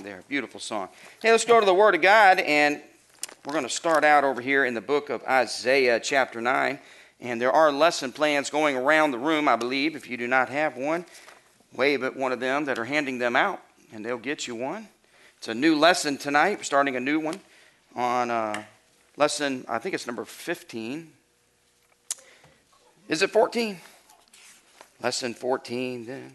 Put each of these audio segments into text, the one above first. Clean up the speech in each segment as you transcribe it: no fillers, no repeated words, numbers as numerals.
there. Beautiful song. Hey, let's go to the Word of God, and we're going to start out over here in the book of Isaiah chapter 9. And there are lesson plans going around the room, I believe. If you do not have one, wave at one of them that are handing them out, and they'll get you one. It's a new lesson tonight. We're starting a new one on lesson, I think it's number 15. Is it 14? Lesson 14 then.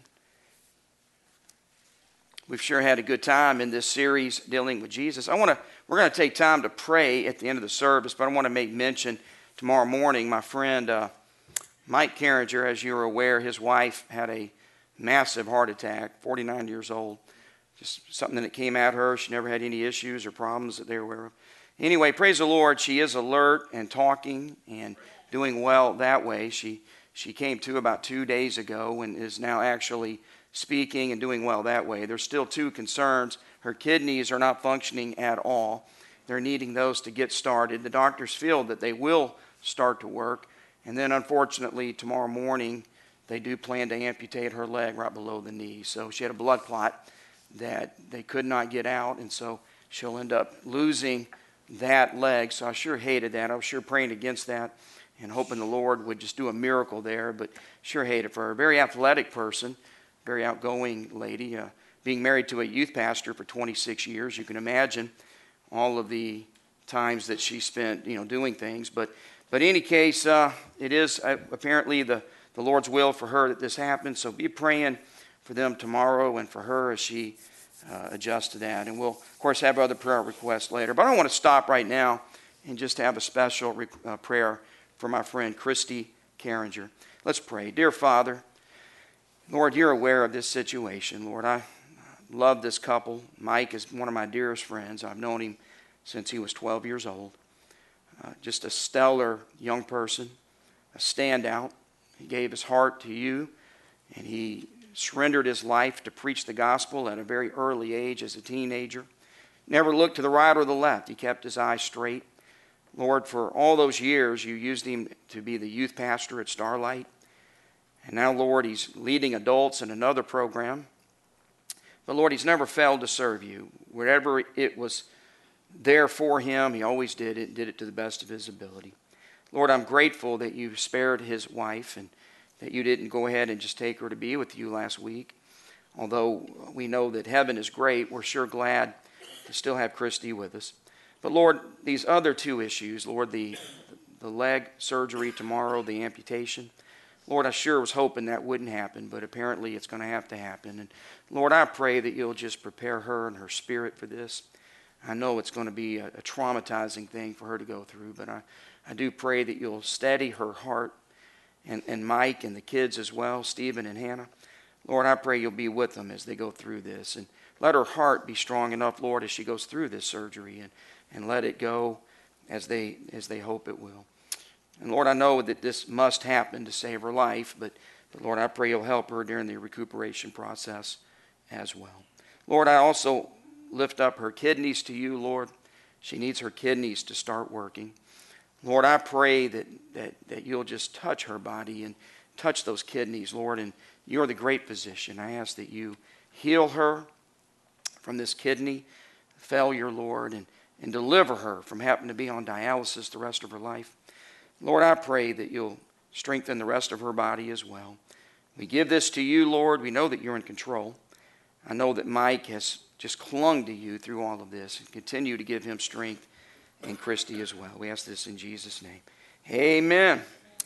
We've sure had a good time in this series dealing with Jesus. We're going to take time to pray at the end of the service, but I want to make mention tomorrow morning, my friend Mike Carringer, as you're aware, his wife had a massive heart attack, 49 years old. Just something that came at her. She never had any issues or problems that they were aware of. Anyway, praise the Lord, she is alert and talking and doing well that way. She came to about 2 days ago and is now actually speaking and doing well that way. There's still two concerns. Her kidneys are not functioning at all. They're needing those to get started. The doctors feel that they will start to work. And then, unfortunately, tomorrow morning, they do plan to amputate her leg right below the knee. So she had a blood clot that they could not get out, and so she'll end up losing that leg. So I sure hated that. I was sure praying against that and hoping the Lord would just do a miracle there, but sure hated for her. A very athletic person, very outgoing lady, being married to a youth pastor for 26 years. You can imagine all of the times that she spent, doing things. But in any case, it is apparently the Lord's will for her that this happens. So be praying for them tomorrow and for her as she adjusts to that. And we'll, of course, have other prayer requests later. But I want to stop right now and just have a special prayer for my friend Christy Carringer. Let's pray. Dear Father, Lord, you're aware of this situation. Lord, I love this couple. Mike is one of my dearest friends. I've known him since he was 12 years old. Just a stellar young person, a standout. He gave his heart to you, and he surrendered his life to preach the gospel at a very early age as a teenager. Never looked to the right or the left. He kept his eyes straight. Lord, for all those years, you used him to be the youth pastor at Starlight. And now, Lord, he's leading adults in another program. But, Lord, he's never failed to serve you. Wherever it was there for him, he always did it to the best of his ability. Lord, I'm grateful that you spared his wife and that you didn't go ahead and just take her to be with you last week. Although we know that heaven is great, we're sure glad to still have Christy with us. But, Lord, these other two issues, Lord, the leg surgery tomorrow, the amputation, Lord, I sure was hoping that wouldn't happen, but apparently it's going to happen. And Lord, I pray that you'll just prepare her and her spirit for this. I know it's going to be a traumatizing thing for her to go through, but I do pray that you'll steady her heart and Mike and the kids as well, Stephen and Hannah. Lord, I pray you'll be with them as they go through this. And let her heart be strong enough, Lord, as she goes through this surgery, and let it go as they hope it will. And Lord, I know that this must happen to save her life, but Lord, I pray you'll help her during the recuperation process as well. Lord, I also lift up her kidneys to you, Lord. She needs her kidneys to start working. Lord, I pray that you'll just touch her body and touch those kidneys, Lord, and you're the great physician. I ask that you heal her from this kidney failure, Lord, and deliver her from having to be on dialysis the rest of her life. Lord, I pray that you'll strengthen the rest of her body as well. We give this to you, Lord. We know that you're in control. I know that Mike has just clung to you through all of this, and continue to give him strength, and Christy as well. We ask this in Jesus' name. Amen.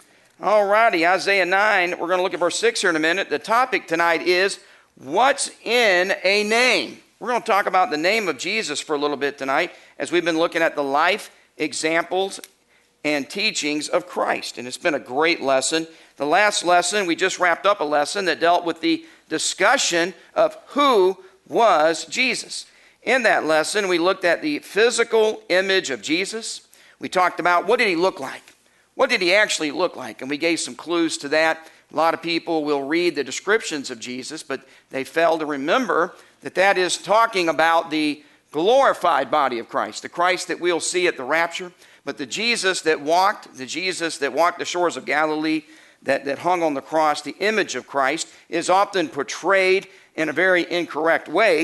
All righty, Isaiah 9. We're going to look at verse 6 here in a minute. The topic tonight is, what's in a name? We're going to talk about the name of Jesus for a little bit tonight, as we've been looking at the life examples and teachings of Christ. And it's been a great lesson. The last lesson, we just wrapped up a lesson that dealt with the discussion of who was Jesus. In that lesson, we looked at the physical image of Jesus. We talked about what did he look like? What did he actually look like? And we gave some clues to that. A lot of people will read the descriptions of Jesus, but they fail to remember that that is talking about the glorified body of Christ, the Christ that we'll see at the rapture. But the Jesus that walked the shores of Galilee, that hung on the cross, the image of Christ, is often portrayed in a very incorrect way.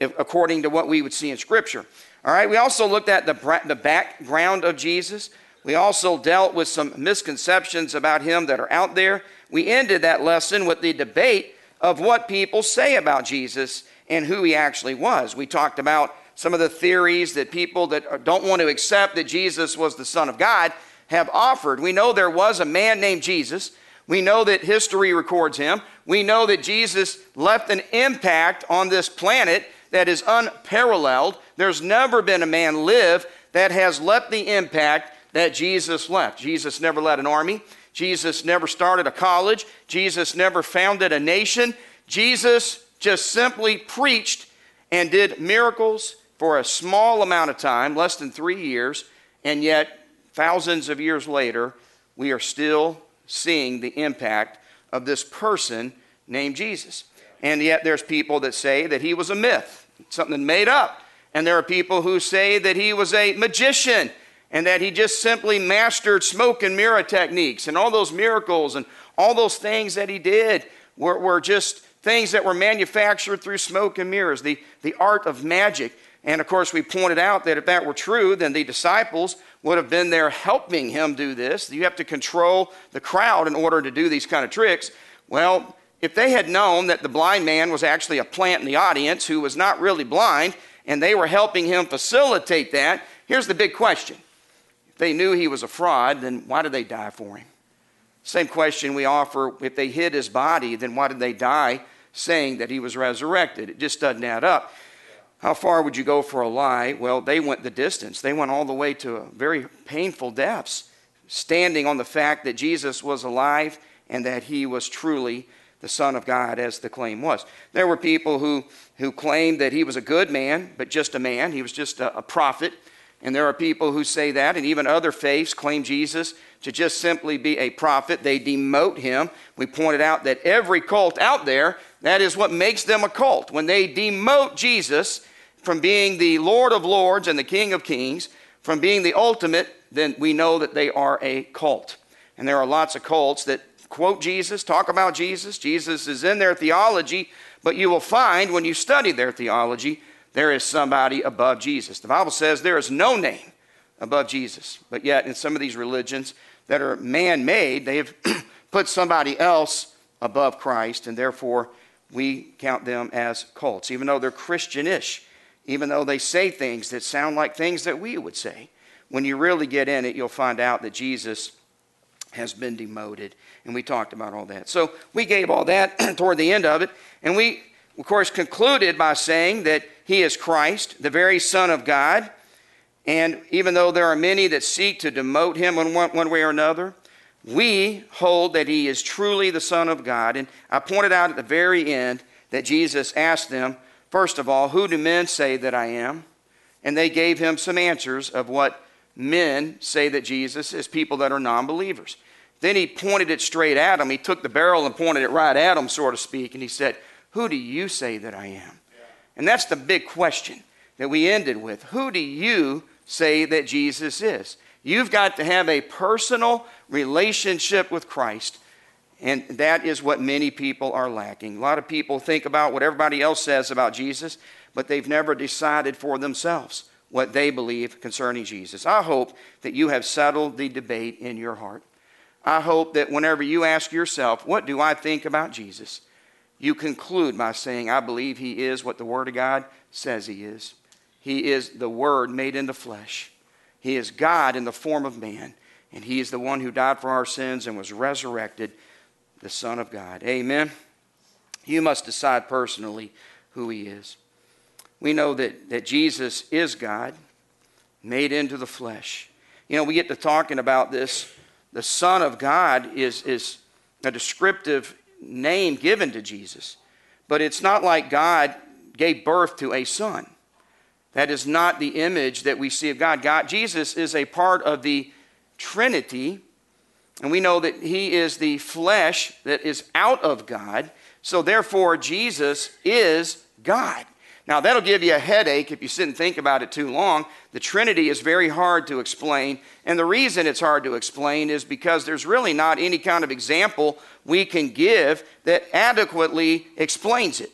according to what we would see in Scripture. All right, we also looked at the background of Jesus. We also dealt with some misconceptions about him that are out there. We ended that lesson with the debate of what people say about Jesus and who he actually was. We talked about some of the theories that people that don't want to accept that Jesus was the Son of God have offered. We know there was a man named Jesus. We know that history records him. We know that Jesus left an impact on this planet that is unparalleled. There's never been a man live that has left the impact that Jesus left. Jesus never led an army. Jesus never started a college. Jesus never founded a nation. Jesus just simply preached and did miracles for a small amount of time, less than 3 years, and yet thousands of years later, we are still seeing the impact of this person named Jesus. And yet there's people that say that he was a myth, something made up. And there are people who say that he was a magician and that he just simply mastered smoke and mirror techniques, and all those miracles and all those things that he did were just things that were manufactured through smoke and mirrors, the art of magic. And of course, we pointed out that if that were true, then the disciples would have been there helping him do this. You have to control the crowd in order to do these kind of tricks. Well, if they had known that the blind man was actually a plant in the audience who was not really blind, and they were helping him facilitate that, here's the big question. If they knew he was a fraud, then why did they die for him? Same question we offer, if they hid his body, then why did they die saying that he was resurrected? It just doesn't add up. How far would you go for a lie? Well, they went the distance. They went all the way to very painful deaths, standing on the fact that Jesus was alive and that he was truly the Son of God, as the claim was. There were people who claimed that he was a good man, but just a man. He was just a prophet. And there are people who say that, and even other faiths claim Jesus to just simply be a prophet. They demote him. We pointed out that every cult out there, that is what makes them a cult. When they demote Jesus from being the Lord of Lords and the King of Kings, from being the ultimate, then we know that they are a cult. And there are lots of cults that quote Jesus, talk about Jesus. Jesus is in their theology, but you will find when you study their theology, there is somebody above Jesus. The Bible says there is no name above Jesus. But yet in some of these religions that are man-made, they have put somebody else above Christ, and therefore we count them as cults, even though they're Christian-ish, even though they say things that sound like things that we would say. When you really get in it, you'll find out that Jesus has been demoted. And we talked about all that. So we gave all that toward the end of it. And we, of course, concluded by saying that he is Christ, the very Son of God. And even though there are many that seek to demote him in one way or another, we hold that he is truly the Son of God. And I pointed out at the very end that Jesus asked them, first of all, who do men say that I am? And they gave him some answers of what men say that Jesus is, people that are non-believers. Then he pointed it straight at them. He took the barrel and pointed it right at them, so to speak, and he said, who do you say that I am? Yeah. And that's the big question that we ended with. Who do you say that Jesus is? You've got to have a personal relationship with Christ, and that is what many people are lacking. A lot of people think about what everybody else says about Jesus, but they've never decided for themselves what they believe concerning Jesus. I hope that you have settled the debate in your heart. I hope that whenever you ask yourself, what do I think about Jesus? You conclude by saying, I believe he is what the Word of God says he is. He is the Word made into flesh. He is God in the form of man. And he is the one who died for our sins and was resurrected, the Son of God. Amen. You must decide personally who he is. We know that Jesus is God, made into the flesh. You know, we get to talking about this. The Son of God is a descriptive name given to Jesus. But it's not like God gave birth to a son. That is not the image that we see of God. Jesus is a part of the Trinity. And we know that he is the flesh that is out of God. So therefore, Jesus is God. Now, that'll give you a headache if you sit and think about it too long. The Trinity is very hard to explain. And the reason it's hard to explain is because there's really not any kind of example we can give that adequately explains it.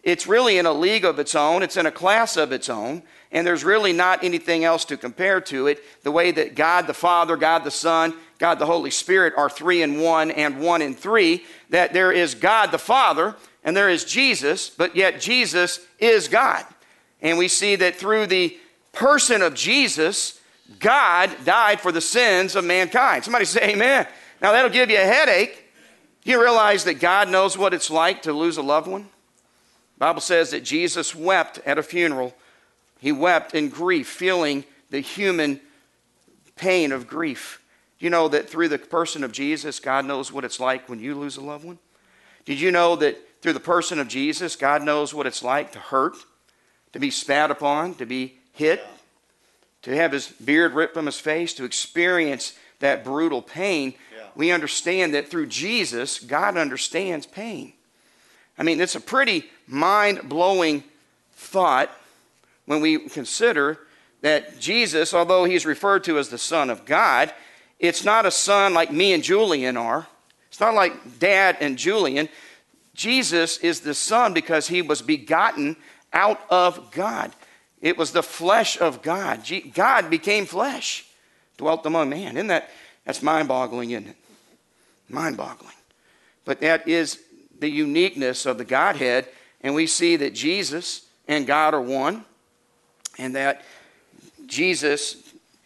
It's really in a league of its own. It's in a class of its own. And there's really not anything else to compare to it. The way that God the Father, God the Son, God the Holy Spirit are 3 in 1 and 1 in 3. That there is God the Father and there is Jesus, but yet Jesus is God. And we see that through the person of Jesus, God died for the sins of mankind. Somebody say amen. Now that'll give you a headache. You realize that God knows what it's like to lose a loved one? The Bible says that Jesus wept at a funeral. He wept in grief, feeling the human pain of grief. You know that through the person of Jesus, God knows what it's like when you lose a loved one? Did you know that through the person of Jesus, God knows what it's like to hurt, to be spat upon, to be hit, to have his beard ripped from his face, to experience that brutal pain? Yeah. We understand that through Jesus, God understands pain. I mean, it's a pretty mind-blowing thought when we consider that Jesus, although he's referred to as the Son of God, it's not a son like me and Julian are. It's not like Dad and Julian. Jesus is the Son because he was begotten out of God. It was the flesh of God. God became flesh, dwelt among man. That's mind-boggling, isn't it? Mind-boggling. But that is the uniqueness of the Godhead, and we see that Jesus and God are one, and that Jesus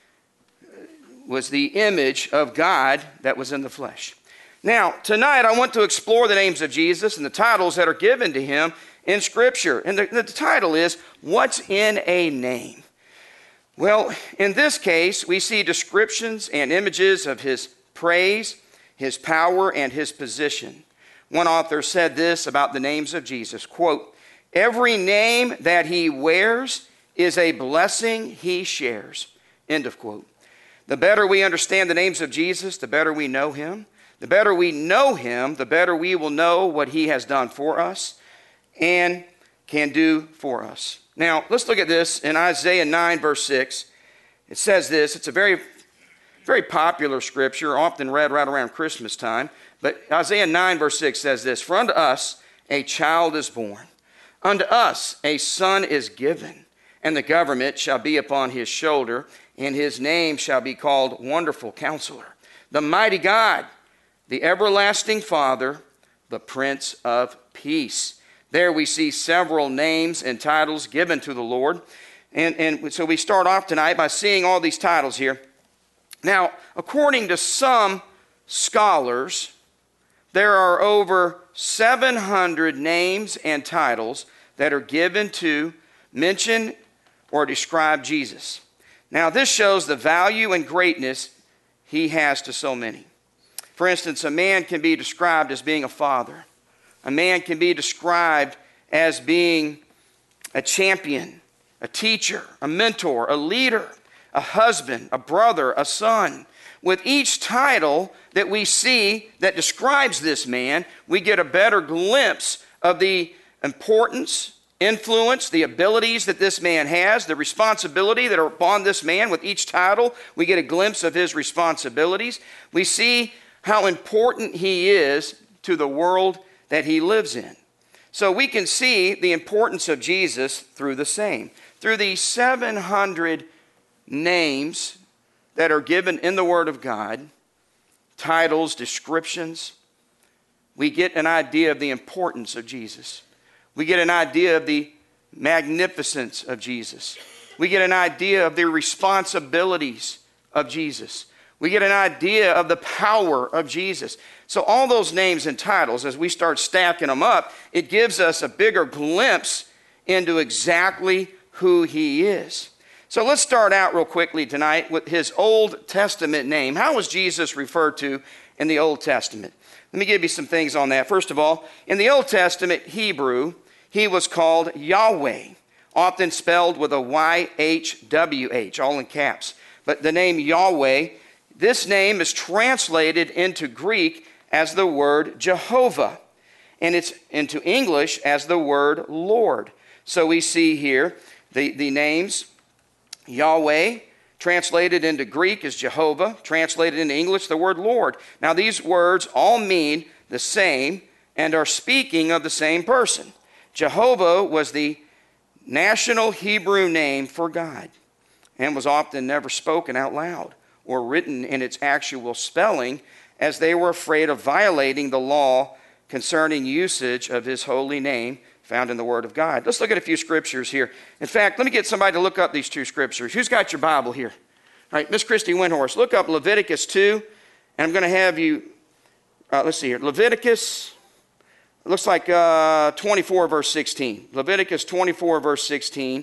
was the image of God that was in the flesh. Now, tonight I want to explore the names of Jesus and the titles that are given to him in Scripture. And the title is, What's in a Name? Well, in this case, we see descriptions and images of his praise, his power, and his position. One author said this about the names of Jesus, quote, "Every name that he wears is a blessing he shares," end of quote. The better we understand the names of Jesus, the better we know him. The better we know him, the better we will know what he has done for us and can do for us. Now, let's look at this in Isaiah 9, verse 6. It says this. It's a very, very popular scripture, often read right around Christmas time. But Isaiah 9, verse 6 says this, "For unto us a child is born, unto us a son is given, and the government shall be upon his shoulder, and his name shall be called Wonderful Counselor, the Mighty God, the Everlasting Father, the Prince of Peace." There we see several names and titles given to the Lord. And so we start off tonight by seeing all these titles here. Now, according to some scholars, there are over 700 names and titles that are given to mention or describe Jesus. Now, this shows the value and greatness he has to so many. For instance, a man can be described as being a father. A man can be described as being a champion, a teacher, a mentor, a leader, a husband, a brother, a son. With each title that we see that describes this man, we get a better glimpse of the importance, influence, the abilities that this man has, the responsibility that are upon this man. With each title, we get a glimpse of his responsibilities. We see how important he is to the world that he lives in. So we can see the importance of Jesus through the same. Through these 700 names that are given in the Word of God, titles, descriptions, we get an idea of the importance of Jesus. We get an idea of the magnificence of Jesus. We get an idea of the responsibilities of Jesus. We get an idea of the power of Jesus. So all those names and titles, as we start stacking them up, it gives us a bigger glimpse into exactly who he is. So let's start out real quickly tonight with his Old Testament name. How was Jesus referred to in the Old Testament? Let me give you some things on that. First of all, in the Old Testament Hebrew, he was called Yahweh, often spelled with a Y-H-W-H, all in caps. But the name Yahweh, this name is translated into Greek as the word Jehovah, and it's into English as the word Lord. So we see here the names Yahweh, translated into Greek as Jehovah, translated into English the word Lord. Now these words all mean the same and are speaking of the same person. Jehovah was the national Hebrew name for God and was often never spoken out loud or written in its actual spelling, as they were afraid of violating the law concerning usage of his holy name found in the Word of God. Let's look at a few scriptures here. In fact, let me get somebody to look up these two scriptures. Who's got your Bible here? All right, Miss Christy Windhorst, look up Leviticus 2, and I'm going to have you, let's see here, Leviticus, it looks like 24 verse 16. Leviticus 24 verse 16.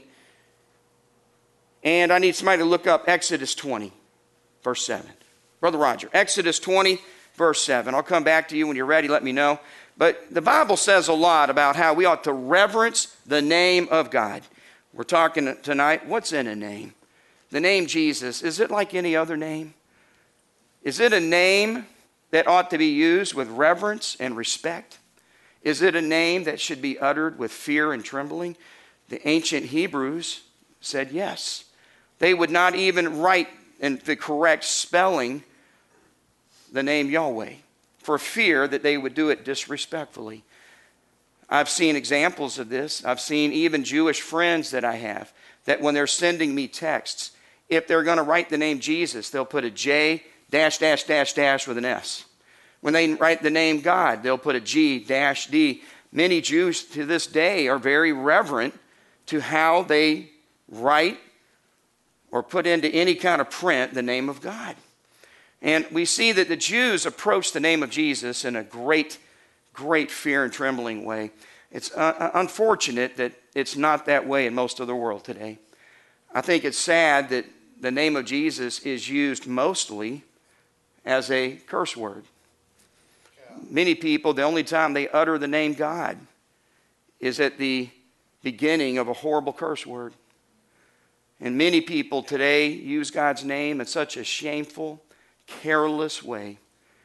And I need somebody to look up Exodus 20 verse 7. Brother Roger, Exodus 20 verse 7. I'll come back to you when you're ready, let me know. But the Bible says a lot about how we ought to reverence the name of God. We're talking tonight, what's in a name? The name Jesus, is it like any other name? Is it a name that ought to be used with reverence and respect? Is it a name that should be uttered with fear and trembling? The ancient Hebrews said yes. They would not even write in the correct spelling the name Yahweh for fear that they would do it disrespectfully. I've seen examples of this. I've seen even Jewish friends that I have that when they're sending me texts, if they're going to write the name Jesus, they'll put a J dash dash dash dash with an S. When they write the name God, they'll put a G dash D. Many Jews to this day are very reverent to how they write or put into any kind of print the name of God. And we see that the Jews approached the name of Jesus in a great, great fear and trembling way. It's unfortunate that it's not that way in most of the world today. I think it's sad that the name of Jesus is used mostly as a curse word. Many people, the only time they utter the name God is at the beginning of a horrible curse word. And many people today use God's name in such a shameful, careless way.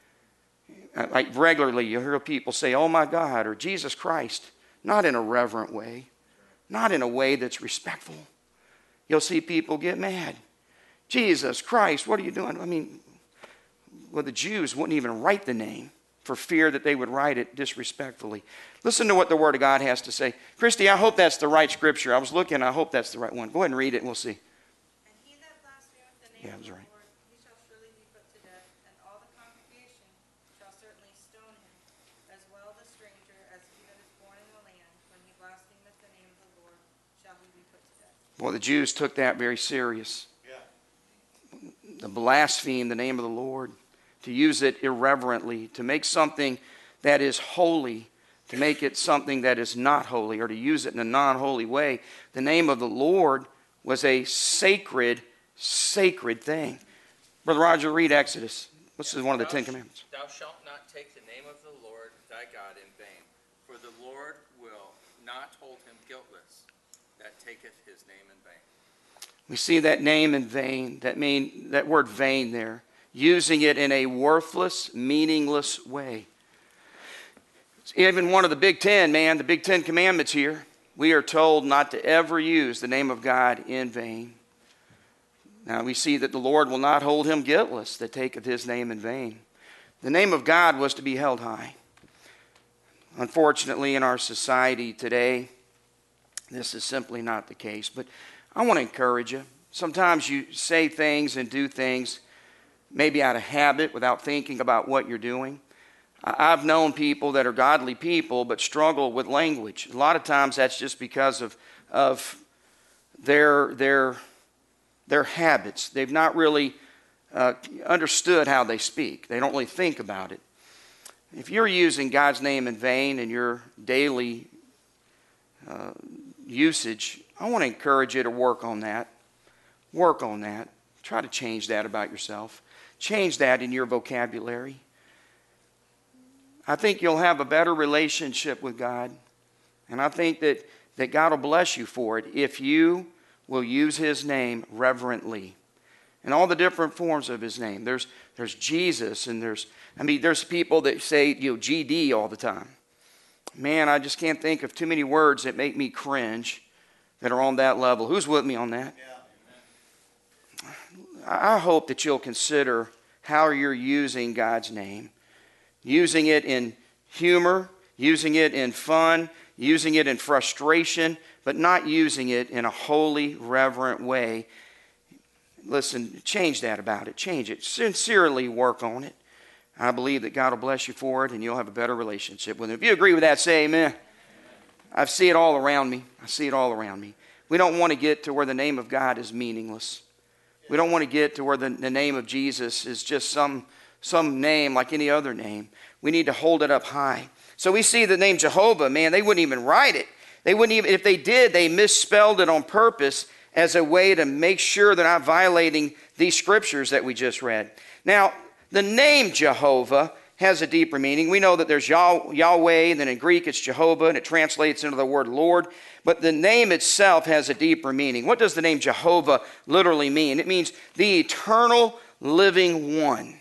Like regularly you hear people say, oh my God, or Jesus Christ, not in a reverent way, not in a way that's respectful. You'll see people get mad. Jesus Christ, what are you doing? I mean, well, the Jews wouldn't even write the name for fear that they would write it disrespectfully. Listen to what the Word of God has to say. Christy, I hope that's the right scripture. I was looking, I hope that's the right one. Go ahead and read it and we'll see. And he that blasphemeth the name of the Right. Lord, he shall surely be put to death, and all the congregation shall certainly stone him, as well the stranger as he that is born in the land. When he blasphemeth the name of the Lord, shall he be put to death. Well, the Jews took that very serious. To blaspheme the name of the Lord, to use it irreverently, to make something that is holy, to make it something that is not holy, or to use it in a non-holy way. The name of the Lord was a sacred, sacred thing. Brother Roger, read Exodus. This is one of the Ten Commandments. Thou shalt not take the name of the Lord thy God in vain, for the Lord will not hold him guiltless that taketh his name in vain. We see that name in vain, that word vain there, using it in a worthless, meaningless way. It's even one of the Big Ten, the Big Ten Commandments here. We are told not to ever use the name of God in vain. Now we see that the Lord will not hold him guiltless that taketh his name in vain. The name of God was to be held high. Unfortunately, in our society today, this is simply not the case. But I want to encourage you. Sometimes you say things and do things maybe out of habit without thinking about what you're doing. I've known people that are godly people but struggle with language. A lot of times that's just because of their habits. They've not really understood how they speak. They don't really think about it. If you're using God's name in vain in your daily usage, I want to encourage you to work on that. Work on that. Try to change that about yourself. Change that in your vocabulary. I think you'll have a better relationship with God. And I think that God will bless you for it if you will use his name reverently. And all the different forms of his name. There's Jesus, and there's people that say, GD all the time. Man, I just can't think of too many words that make me cringe that are on that level. Who's with me on that? Yeah. I hope that you'll consider how you're using God's name. Using it in humor, using it in fun, using it in frustration, but not using it in a holy, reverent way. Listen, change that about it. Change it. Sincerely work on it. I believe that God will bless you for it, and you'll have a better relationship with Him. If you agree with that, say amen. I see it all around me. I see it all around me. We don't want to get to where the name of God is meaningless. We don't want to get to where the name of Jesus is just some name like any other name. We need to hold it up high. So we see the name Jehovah, man, they wouldn't even write it. They wouldn't even, if they did, they misspelled it on purpose as a way to make sure they're not violating these scriptures that we just read. Now, the name Jehovah has a deeper meaning. We know that there's Yahweh, and then in Greek it's Jehovah, and it translates into the word Lord. But the name itself has a deeper meaning. What does the name Jehovah literally mean? It means the eternal living one.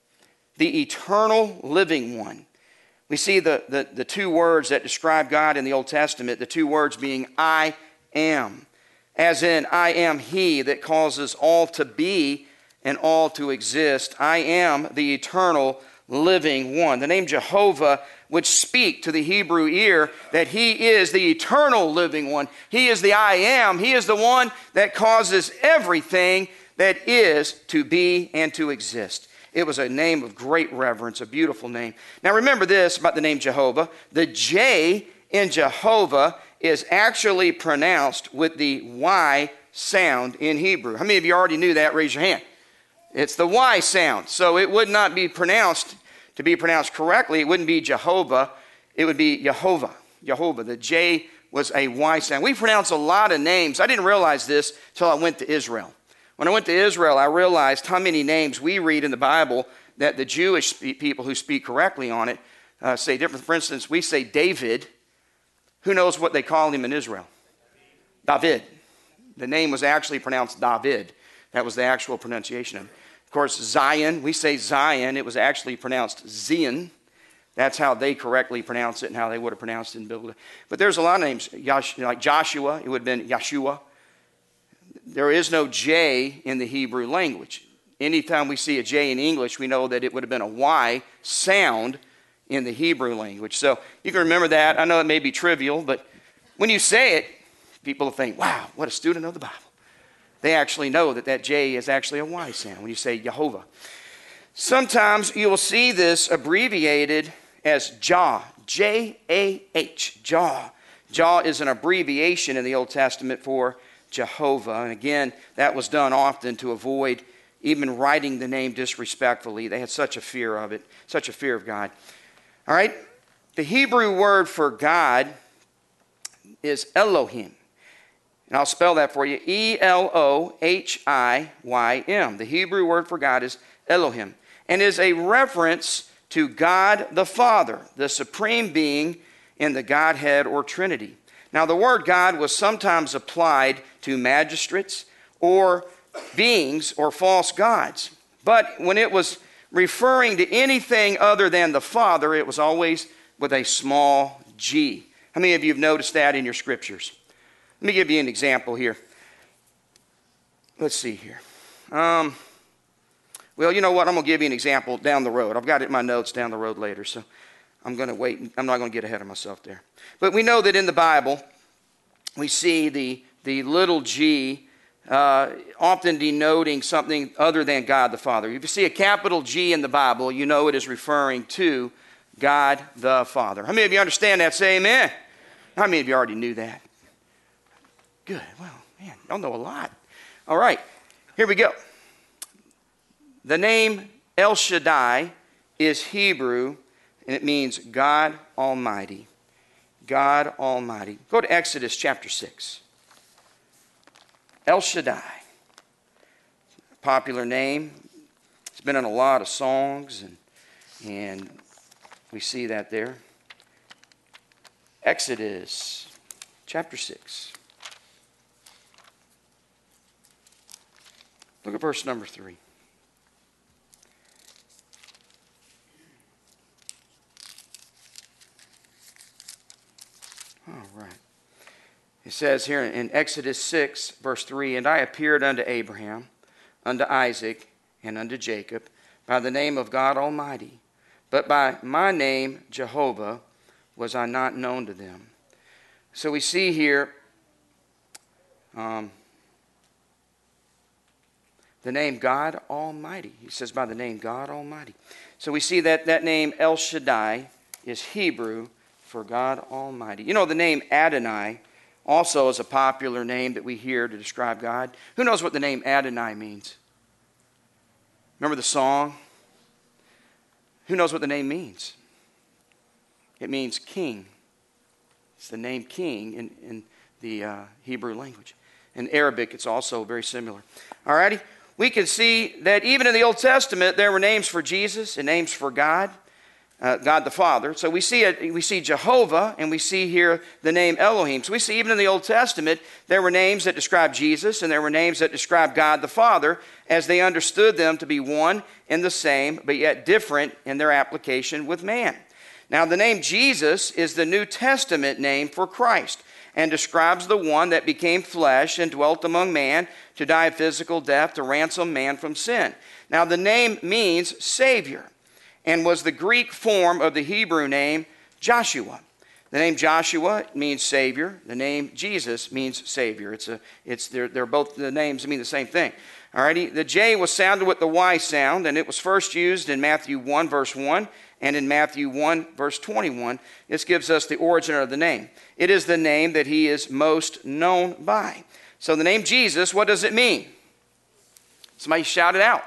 The eternal living one. We see the two words that describe God in the Old Testament, the two words being I am. As in, I am He that causes all to be and all to exist. I am the eternal living one. The name Jehovah would speak to the Hebrew ear that He is the eternal living one. He is the I am. He is the one that causes everything that is to be and to exist. It was a name of great reverence, a beautiful name. Now remember this about the name Jehovah. The J in Jehovah is actually pronounced with the Y sound in Hebrew. How many of you already knew that? Raise your hand. It's the Y sound. So it would not be pronounced, to be pronounced correctly, it wouldn't be Jehovah. It would be Yehovah. Yehovah. The J was a Y sound. We pronounce a lot of names. I didn't realize this until I went to Israel. When I went to Israel, I realized how many names we read in the Bible that the Jewish people who speak correctly on it say different. For instance, we say David. Who knows what they call him in Israel? David. The name was actually pronounced David. That was the actual pronunciation of it. Of course, Zion, we say Zion. It was actually pronounced Zion. That's how they correctly pronounce it and how they would have pronounced it in Bible. But there's a lot of names. Like Joshua, it would have been Yeshua. There is no J in the Hebrew language. Anytime we see a J in English, we know that it would have been a Y sound in the Hebrew language. So you can remember that. I know it may be trivial, but when you say it, people will think, wow, what a student of the Bible. They actually know that that J is actually a Y sound when you say Jehovah. Sometimes you will see this abbreviated as Jah, J-A-H, Jah. Jah is an abbreviation in the Old Testament for Jehovah. And again, that was done often to avoid even writing the name disrespectfully. They had such a fear of it, such a fear of God. All right, the Hebrew word for God is Elohim. And I'll spell that for you, E-L-O-H-I-Y-M. The Hebrew word for God is Elohim, and is a reference to God the Father, the supreme being in the Godhead or Trinity. Now, the word God was sometimes applied to magistrates or beings or false gods. But when it was referring to anything other than the Father, it was always with a small g. How many of you have noticed that in your scriptures? Let me give you an example here. Let's see here. Well, you know what? I'm going to give you an example down the road. I've got it in my notes down the road later, so I'm going to wait. I'm not going to get ahead of myself there. But we know that in the Bible, we see the little g often denoting something other than God the Father. If you see a capital G in the Bible, you know it is referring to God the Father. How many of you understand that? Say amen. How many of you already knew that? Good. Well, man, y'all know a lot. All right, here we go. The name El Shaddai is Hebrew, and it means God Almighty. God Almighty. Go to Exodus chapter 6. El Shaddai. Popular name. It's been in a lot of songs, and we see that there. Exodus chapter 6. Look at verse number 3. All right. It says here in Exodus 6, verse 3, And I appeared unto Abraham, unto Isaac, and unto Jacob, by the name of God Almighty. But by my name, Jehovah, was I not known to them. So we see here the name God Almighty. He says by the name God Almighty. So we see that that name El Shaddai is Hebrew for God Almighty. You know, the name Adonai also is a popular name that we hear to describe God. Who knows what the name Adonai means? Remember the song? Who knows what the name means? It means king. It's the name king in the Hebrew language. In Arabic, it's also very similar. Alrighty? We can see that even in the Old Testament, there were names for Jesus and names for God, God the Father. So we see Jehovah, and we see here the name Elohim. So we see even in the Old Testament, there were names that describe Jesus, and there were names that describe God the Father, as they understood them to be one and the same, but yet different in their application with man. Now, the name Jesus is the New Testament name for Christ, and describes the one that became flesh and dwelt among man to die a physical death to ransom man from sin. Now, the name means Savior, and was the Greek form of the Hebrew name Joshua. The name Joshua means Savior. The name Jesus means Savior. They're both the names mean the same thing. Alrighty, the J was sounded with the Y sound, and it was first used in Matthew 1, verse 1, and in Matthew 1, verse 21. This gives us the origin of the name. It is the name that he is most known by. So the name Jesus, what does it mean? Somebody shout it out.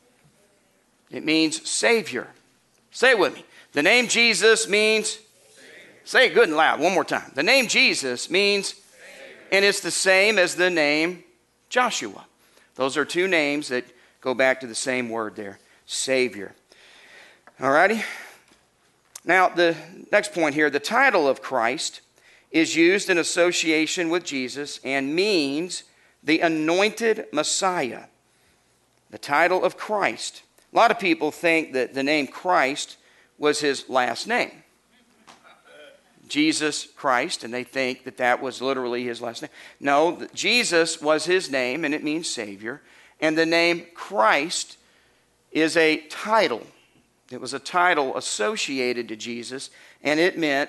It means Savior. Say it with me. The name Jesus means Savior. Say it good and loud one more time. The name Jesus means Savior. And it's the same as the name Joshua. Those are two names that go back to the same word there, Savior. Alrighty. Now, the next point here, the title of Christ is used in association with Jesus and means the anointed Messiah. The title of Christ. A lot of people think that the name Christ was his last name. Jesus Christ, and they think that that was literally his last name. No, Jesus was his name, and it means Savior. And the name Christ is a title. It was a title associated to Jesus, and it meant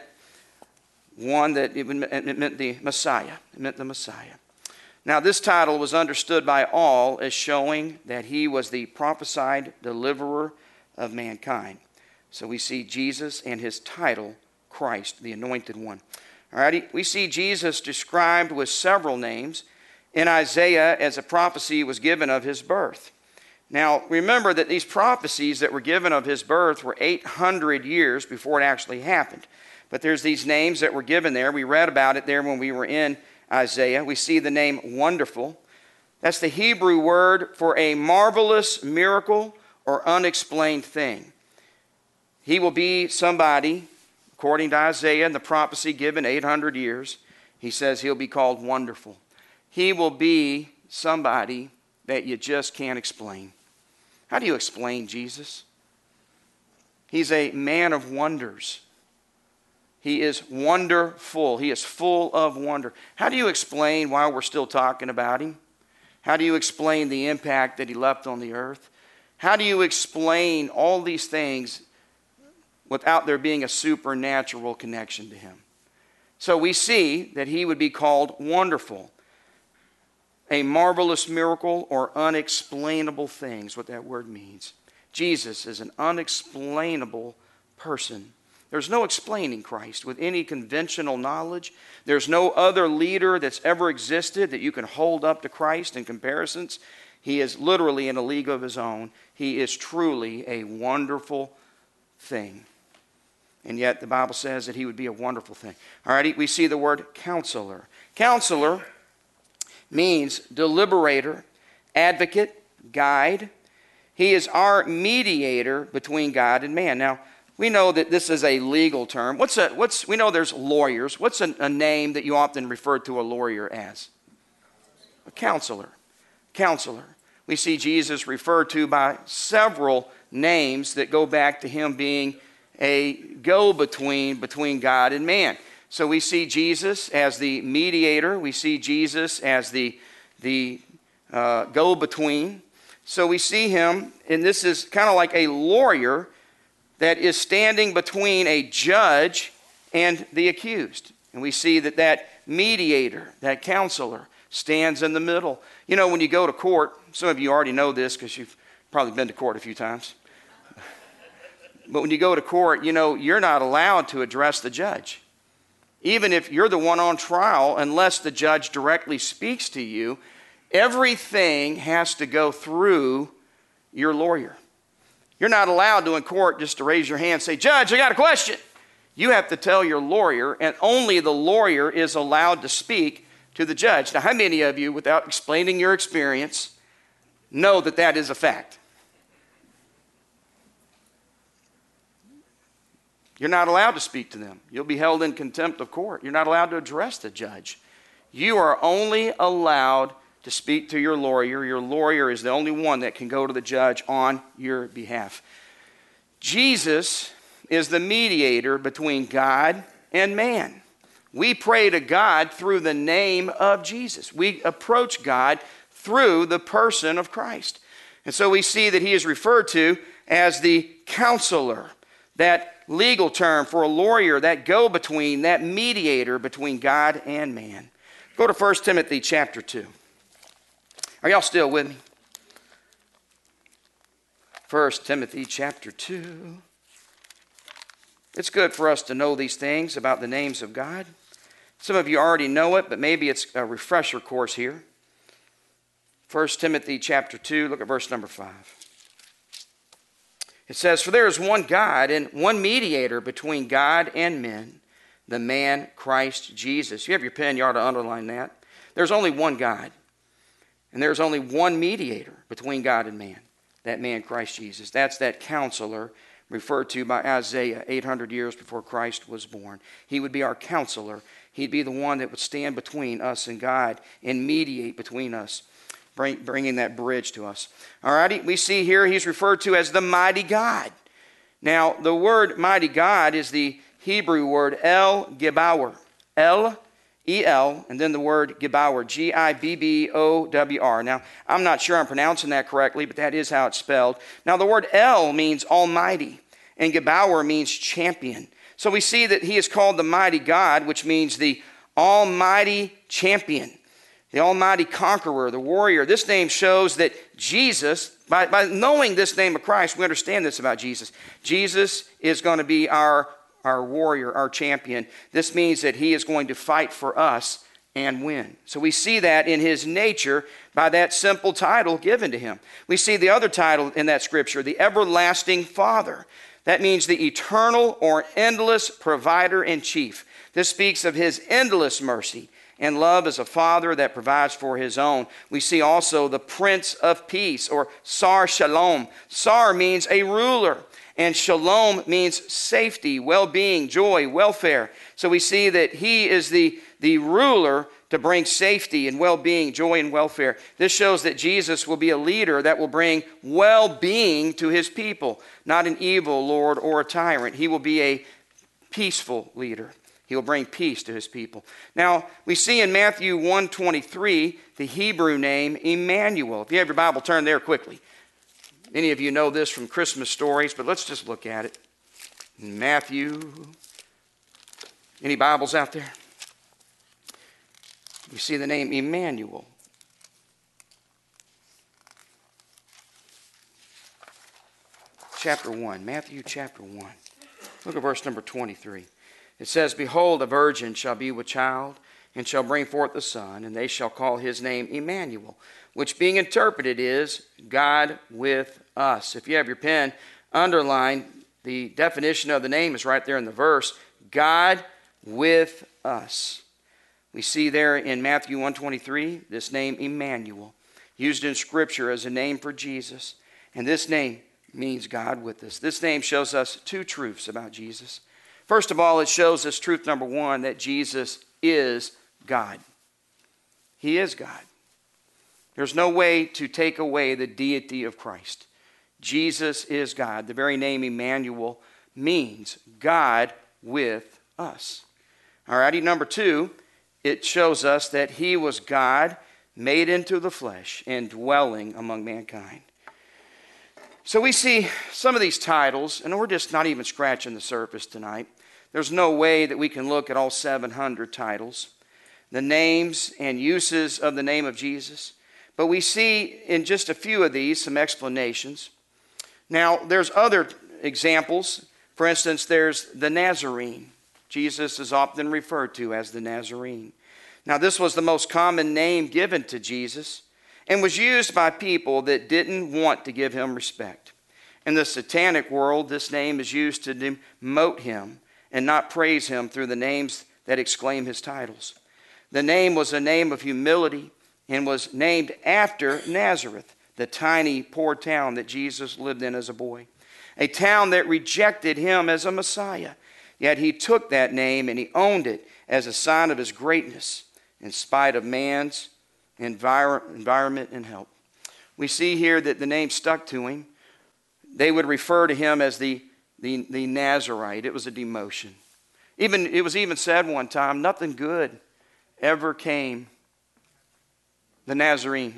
it meant the Messiah. It meant the Messiah. Now, this title was understood by all as showing that he was the prophesied deliverer of mankind. So we see Jesus and his title, Christ, the Anointed One. Alrighty, we see Jesus described with several names in Isaiah as a prophecy was given of his birth. Now, remember that these prophecies that were given of his birth were 800 years before it actually happened. But there's these names that were given there. We read about it there when we were in Isaiah. We see the name Wonderful. That's the Hebrew word for a marvelous miracle or unexplained thing. He will be somebody, according to Isaiah and the prophecy given 800 years, he says he'll be called Wonderful. He will be somebody that you just can't explain. How do you explain Jesus? He's a man of wonders. He is wonderful. He is full of wonder. How do you explain why we're still talking about him? How do you explain the impact that he left on the earth? How do you explain all these things without there being a supernatural connection to him? So we see that he would be called Wonderful. A marvelous miracle or unexplainable things, what that word means. Jesus is an unexplainable person. There's no explaining Christ with any conventional knowledge. There's no other leader that's ever existed that you can hold up to Christ in comparisons. He is literally in a league of his own. He is truly a wonderful thing. And yet the Bible says that he would be a wonderful thing. All right, we see the word counselor. Counselor means deliberator, advocate, guide. He is our mediator between God and man. Now, we know that this is a legal term. We know there's lawyers. What's a name that you often refer to a lawyer as? A counselor. Counselor. We see Jesus referred to by several names that go back to him being a go-between between God and man. So we see Jesus as the mediator. We see Jesus as the go-between. So we see him, and this is kind of like a lawyer that is standing between a judge and the accused. And we see that that mediator, that counselor, stands in the middle. You know, when you go to court, some of you already know this because you've probably been to court a few times. But when you go to court, you know, you're not allowed to address the judge. Even if you're the one on trial, unless the judge directly speaks to you, everything has to go through your lawyer. You're not allowed to in court just to raise your hand and say, "Judge, I got a question." You have to tell your lawyer, and only the lawyer is allowed to speak to the judge. Now, how many of you, without explaining your experience, know that that is a fact? You're not allowed to speak to them. You'll be held in contempt of court. You're not allowed to address the judge. You are only allowed to speak to your lawyer. Your lawyer is the only one that can go to the judge on your behalf. Jesus is the mediator between God and man. We pray to God through the name of Jesus. We approach God through the person of Christ. And so we see that he is referred to as the counselor, that legal term for a lawyer, that go-between, that mediator between God and man. Go to 1 Timothy chapter 2. Are y'all still with me? 1 Timothy chapter 2. It's good for us to know these things about the names of God. Some of you already know it, but maybe it's a refresher course here. 1 Timothy chapter 2, look at verse number 5. It says, "For there is one God and one mediator between God and men, the man Christ Jesus." You have your pen, you ought to underline that. There's only one God, and there's only one mediator between God and man, that man Christ Jesus. That's that counselor referred to by Isaiah 800 years before Christ was born. He would be our counselor. He'd be the one that would stand between us and God and mediate between us, bringing that bridge to us. All righty, we see here he's referred to as the mighty God. Now, the word mighty God is the Hebrew word El-Gibawr. El-E-L, and then the word Gibawr, G-I-B-B-O-W-R. Now, I'm not sure I'm pronouncing that correctly, but that is how it's spelled. Now, the word El means almighty, and Gibawr means champion. So we see that he is called the mighty God, which means the almighty champion, the almighty conqueror, the warrior. This name shows that Jesus, by knowing this name of Christ, we understand this about Jesus. Jesus is going to be our warrior, our champion. This means that he is going to fight for us and win. So we see that in his nature by that simple title given to him. We see the other title in that scripture, the everlasting Father. That means the eternal or endless provider in chief. This speaks of his endless mercy and love as a father that provides for his own. We see also the Prince of Peace, or Sar Shalom. Sar means a ruler, and Shalom means safety, well-being, joy, welfare. So we see that he is the ruler to bring safety and well-being, joy and welfare. This shows that Jesus will be a leader that will bring well-being to his people, not an evil lord or a tyrant. He will be a peaceful leader. He will bring peace to his people. Now, we see in Matthew 1:23 the Hebrew name Emmanuel. If you have your Bible, turn there quickly. Many of you know this from Christmas stories, but let's just look at it. In Matthew, any Bibles out there? You see the name Emmanuel. Chapter 1, Matthew chapter 1. Look at verse number 23. It says, "Behold, a virgin shall be with child, and shall bring forth a son, and they shall call his name Emmanuel," which being interpreted is God with us. If you have your pen, underline the definition of the name is right there in the verse, God with us. We see there in Matthew 1:23, this name Emmanuel, used in Scripture as a name for Jesus. And this name means God with us. This name shows us two truths about Jesus. First of all, it shows us truth number one, that Jesus is God. He is God. There's no way to take away the deity of Christ. Jesus is God. The very name Emmanuel means God with us. All righty, number two, it shows us that he was God made into the flesh and dwelling among mankind. So we see some of these titles, and we're just not even scratching the surface tonight. There's no way that we can look at all 700 titles, the names and uses of the name of Jesus. But we see in just a few of these some explanations. Now, there's other examples. For instance, there's the Nazarene. Jesus is often referred to as the Nazarene. Now, this was the most common name given to Jesus and was used by people that didn't want to give him respect. In the satanic world, this name is used to demote him and not praise him through the names that exclaim his titles. The name was a name of humility and was named after Nazareth, the tiny, poor town that Jesus lived in as a boy, a town that rejected him as a Messiah. Yet he took that name and he owned it as a sign of his greatness in spite of man's environment and help. We see here that the name stuck to him. They would refer to him as the Nazarite. It was a demotion. It was even said one time, nothing good ever came. The Nazarene.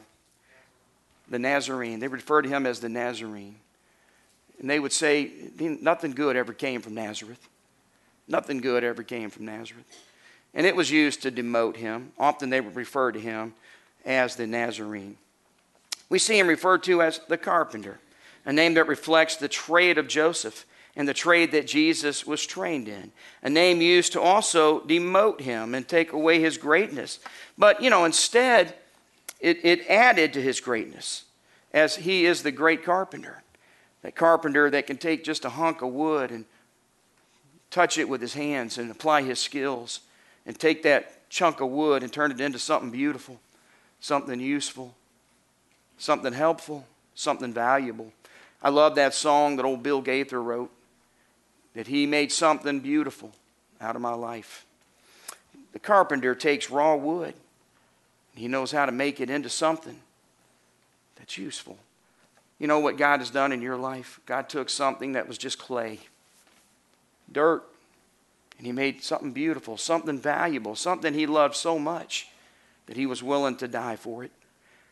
They referred to him as the Nazarene. And they would say, nothing good ever came from Nazareth. Nothing good ever came from Nazareth. And it was used to demote him. Often they would refer to him as the Nazarene. We see him referred to as the carpenter, a name that reflects the trade of Joseph and the trade that Jesus was trained in. A name used to also demote him and take away his greatness. But, instead, it added to his greatness, as he is the great carpenter. That carpenter that can take just a hunk of wood and touch it with his hands and apply his skills and take that chunk of wood and turn it into something beautiful, something useful, something helpful, something valuable. I love that song that old Bill Gaither wrote, that he made something beautiful out of my life. The carpenter takes raw wood. He knows how to make it into something that's useful. You know what God has done in your life? God took something that was just clay, dirt, and he made something beautiful, something valuable, something he loved so much that he was willing to die for it.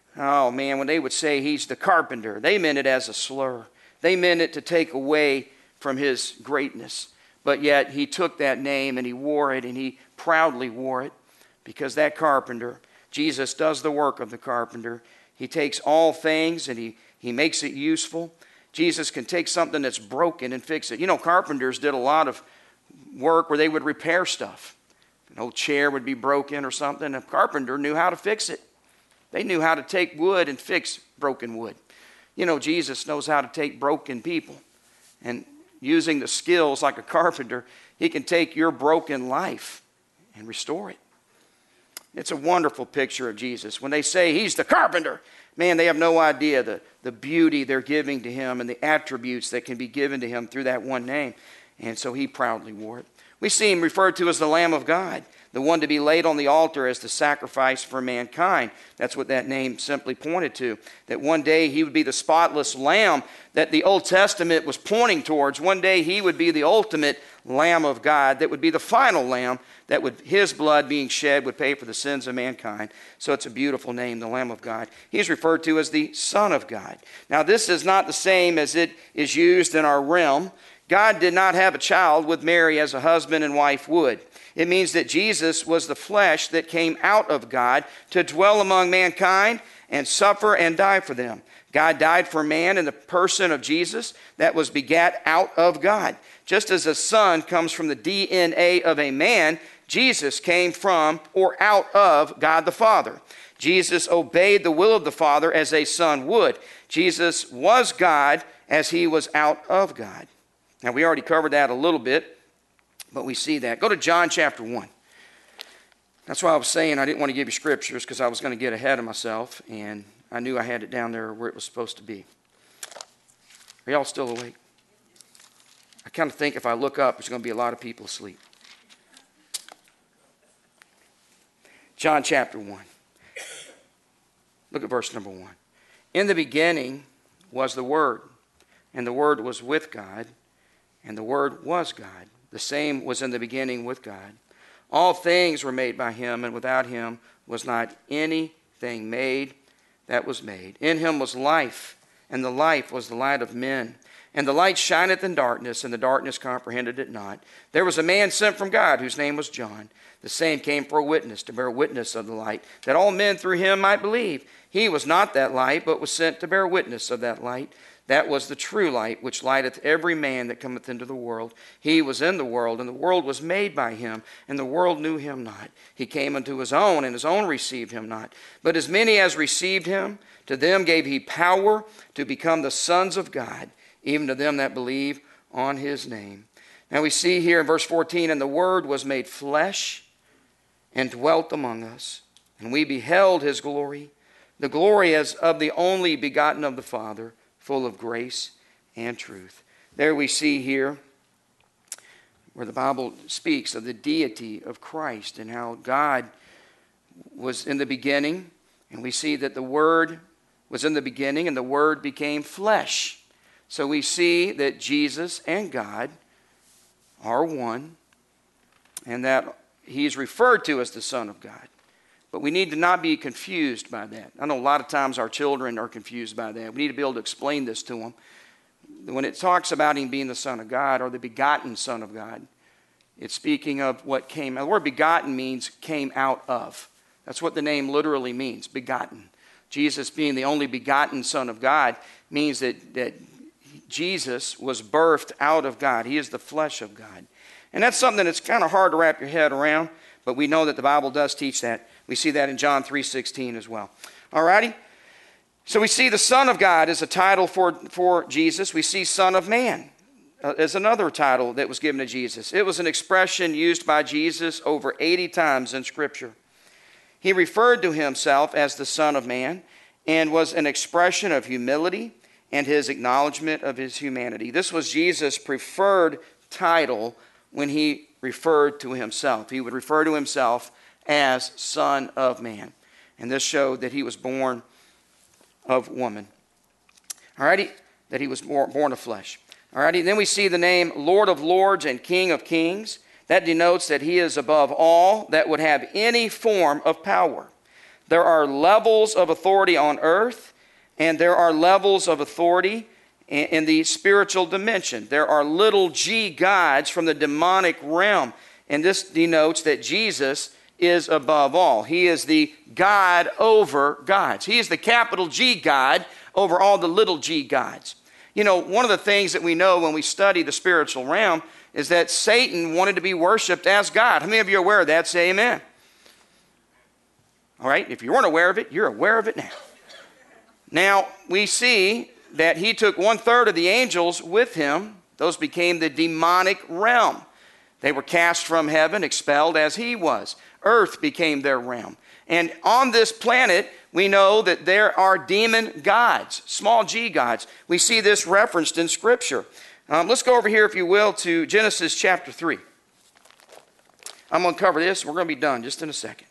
Oh man, when they would say he's the carpenter, they meant it as a slur. They meant it to take away from his greatness. But yet he took that name and he wore it, and he proudly wore it, because that carpenter, Jesus, does the work of the carpenter. He takes all things and he makes it useful. Jesus can take something that's broken and fix it. Carpenters did a lot of work where they would repair stuff. An old chair would be broken or something. A carpenter knew how to fix it. They knew how to take wood and fix broken wood. Jesus knows how to take broken people, and using the skills like a carpenter, he can take your broken life and restore it. It's a wonderful picture of Jesus. When they say he's the carpenter, man, they have no idea the beauty they're giving to him and the attributes that can be given to him through that one name. And so he proudly wore it. We see him referred to as the Lamb of God, the one to be laid on the altar as the sacrifice for mankind. That's what that name simply pointed to, that one day he would be the spotless lamb that the Old Testament was pointing towards. One day he would be the ultimate Lamb of God, that would be the final lamb, that would, his blood being shed would pay for the sins of mankind. So it's a beautiful name, the Lamb of God. He's referred to as the Son of God. Now this is not the same as it is used in our realm. God did not have a child with Mary as a husband and wife would. It means that Jesus was the flesh that came out of God to dwell among mankind and suffer and die for them. God died for man in the person of Jesus that was begat out of God. Just as a son comes from the DNA of a man, Jesus came from or out of God the Father. Jesus obeyed the will of the Father as a son would. Jesus was God as he was out of God. Now, we already covered that a little bit, but we see that. Go to John chapter 1. That's why I was saying I didn't want to give you scriptures, because I was going to get ahead of myself, and I knew I had it down there where it was supposed to be. Are y'all still awake? I kind of think if I look up, there's going to be a lot of people asleep. John chapter 1. Look at verse number 1. In the beginning was the Word, and the Word was with God, and the Word was God. The same was in the beginning with God. All things were made by him, and without him was not anything made that was made. In him was life, and the life was the light of men. And the light shineth in darkness, and the darkness comprehended it not. There was a man sent from God, whose name was John. The same came for a witness, to bear witness of the light, that all men through him might believe. He was not that light, but was sent to bear witness of that light. That was the true light, which lighteth every man that cometh into the world. He was in the world, and the world was made by him, and the world knew him not. He came unto his own, and his own received him not. But as many as received him, to them gave he power to become the sons of God, even to them that believe on his name. Now we see here in verse 14, and the Word was made flesh and dwelt among us, and we beheld his glory, the glory as of the only begotten of the Father, full of grace and truth. There we see here where the Bible speaks of the deity of Christ and how God was in the beginning, and we see that the Word was in the beginning, and the Word became flesh. So we see that Jesus and God are one, and that he is referred to as the Son of God. But we need to not be confused by that. I know a lot of times our children are confused by that. We need to be able to explain this to them. When it talks about him being the Son of God or the begotten Son of God, it's speaking of what came. The word begotten means came out of. That's what the name literally means, begotten. Jesus being the only begotten Son of God means that Jesus was birthed out of God. He is the flesh of God. And that's something that's kind of hard to wrap your head around, but we know that the Bible does teach that. We see that in John 3:16 as well. All righty? So we see the Son of God as a title for Jesus. We see Son of Man as another title that was given to Jesus. It was an expression used by Jesus over 80 times in Scripture. He referred to himself as the Son of Man and was an expression of humility and his acknowledgement of his humanity. This was Jesus' preferred title when he referred to himself. He would refer to himself as Son of Man. And this showed that he was born of woman. Alrighty? That he was born of flesh. Alrighty? Then we see the name Lord of Lords and King of Kings. That denotes that he is above all that would have any form of power. There are levels of authority on earth, and there are levels of authority in the spiritual dimension. There are little g gods from the demonic realm. And this denotes that Jesus is above all. He is the God over gods. He is the capital G God over all the little g gods. You know, one of the things that we know when we study the spiritual realm is that Satan wanted to be worshiped as God. How many of you are aware of that? Say amen. All right, if you weren't aware of it, you're aware of it now. Now, we see that he took 1/3 of the angels with him. Those became the demonic realm. They were cast from heaven, expelled as he was. Earth became their realm. And on this planet, we know that there are demon gods, small g gods. We see this referenced in Scripture. Let's go over here, if you will, to Genesis chapter 3. I'm going to cover this. We're going to be done just in a second.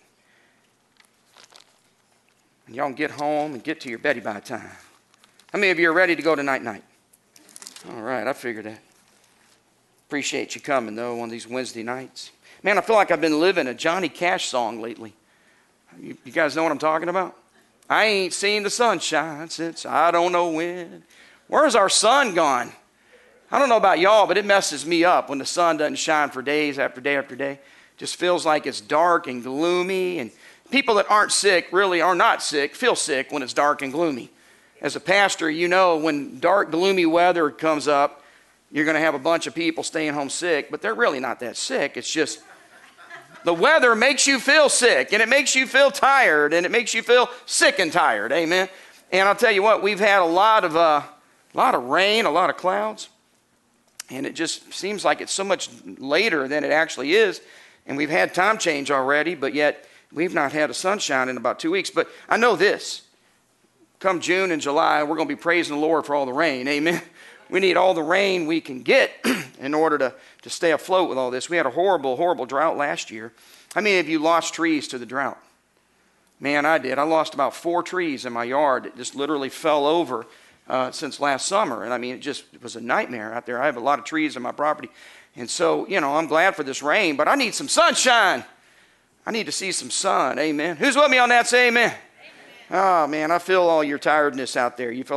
And y'all can get home and get to your beddy by time. How many of you are ready to go to night-night? All right, I figured that. Appreciate you coming, though, on these Wednesday nights. Man, I feel like I've been living a Johnny Cash song lately. You guys know what I'm talking about? I ain't seen the sunshine since I don't know when. Where's our sun gone? I don't know about y'all, but it messes me up when the sun doesn't shine for days after day after day. It just feels like it's dark and gloomy, and people that aren't sick really are not sick, feel sick when it's dark and gloomy. As a pastor, you know when dark, gloomy weather comes up, you're going to have a bunch of people staying home sick, but they're really not that sick. It's just the weather makes you feel sick, and it makes you feel tired, and it makes you feel sick and tired. Amen. And I'll tell you what, we've had a lot of rain, a lot of clouds, and it just seems like it's so much later than it actually is. And we've had time change already, but yet we've not had a sunshine in about 2 weeks. But I know this. Come June and July, we're going to be praising the Lord for all the rain. Amen. We need all the rain we can get in order to stay afloat with all this. We had a horrible, horrible drought last year. How many of you lost trees to the drought? Man, I did. I lost about 4 trees in my yard that just literally fell over since last summer. And I mean, it was a nightmare out there. I have a lot of trees on my property. And so, you know, I'm glad for this rain, but I need some sunshine. I need to see some sun. Amen. Who's with me on that? Say amen. Oh, man, I feel all your tiredness out there. You feel like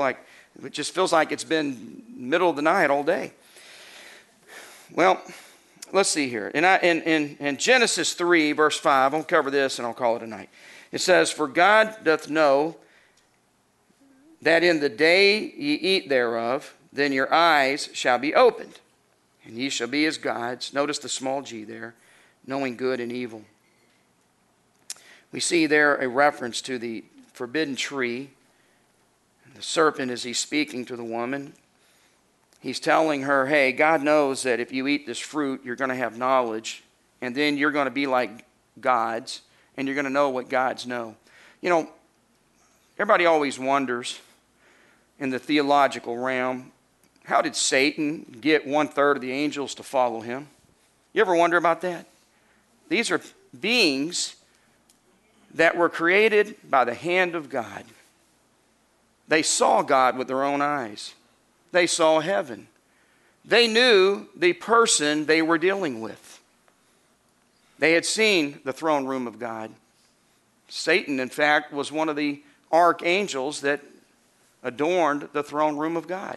It just feels like it's been middle of the night all day. Well, let's see here. In Genesis 3, verse 5, I'll cover this and I'll call it a night. It says, "For God doth know that in the day ye eat thereof, then your eyes shall be opened, and ye shall be as gods." Notice the small g there, knowing good and evil. We see there a reference to the forbidden tree. The serpent, as he's speaking to the woman, he's telling her, hey, God knows that if you eat this fruit, you're going to have knowledge, and then you're going to be like gods, and you're going to know what gods know. You know, everybody always wonders in the theological realm, how did Satan get 1/3 of the angels to follow him? You ever wonder about that? These are beings that were created by the hand of God. They saw God with their own eyes. They saw heaven. They knew the person they were dealing with. They had seen the throne room of God. Satan, in fact, was one of the archangels that adorned the throne room of God.